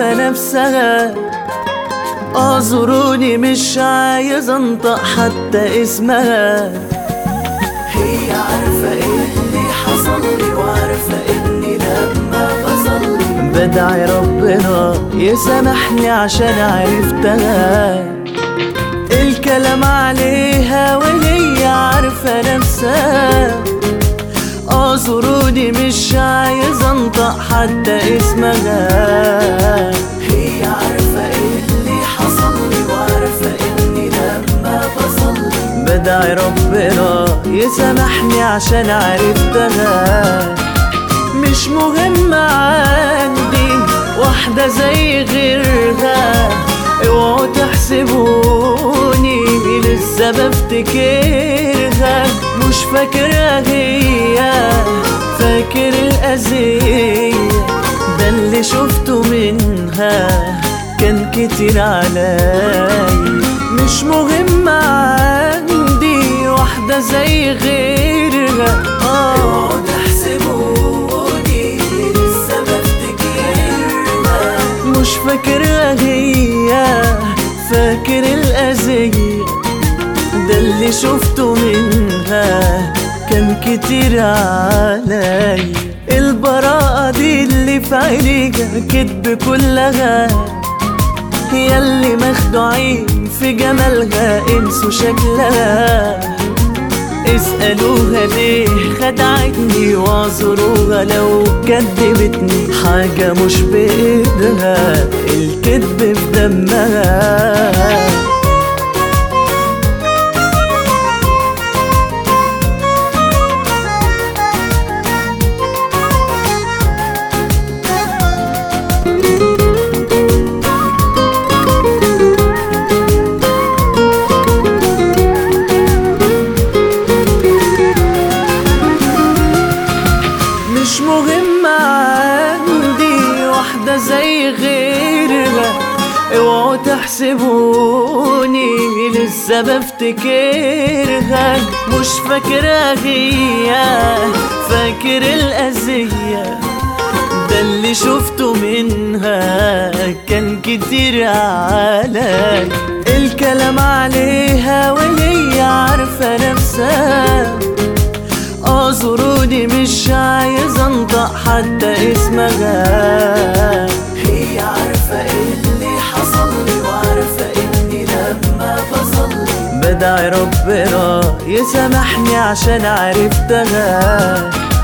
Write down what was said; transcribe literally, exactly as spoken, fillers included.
عارفة نفسها. اعذروني مش عايز انطق حتى اسمها. هي عارفة ايه اللي حصل لي، وعارفة اني لما بصلي بدعي ربنا يسامحني عشان عرفتها. الكلام عليها وهي عارفة نفسها. اعذروني مش عايز انطق حتى اسمها. هي عارفة ايه اللي حصل لي، وعارفة اني لما بصلي بدعي ربنا يسامحني عشان عرفتها. مش مهم عندي واحدة زي غيرها، اوعوا تحسبوني لسه بفتكرها. مش فاكرها هي، فاكر الأذية، ده اللي شفته منها كان كتير عليا. مش مهم عندي واحدة زي غيرها، اوعوا تحسبوني لسه بفتكرها. مش فاكرها هي، فاكر الأذية، ده اللي شفته منها كان كتير عليا. البراءة دي اللي في عينيها كدب كلها، ياللي مخدوعين في جمالها انسوا شكلها. اسألوها ليه خدعتني، واعذروها لو كدبتني. حاجة مش بإيدها، الكدب في دمها. مش مهم عندي واحدة زي غيرها، اوعوا تحسبوني لسه بفتكرها. مش فاكرها هي، فاكر الأذية، ده اللي شفته منها كان كتير عليا. الكلام عليها وهي عارفة نفسها. اعذروني مش عايز انطق حتى اسمها. هي عارفة ايه اللي حصل لي، وعارفة اني لما بصلي بدعي ربنا يسامحني عشان عرفتها.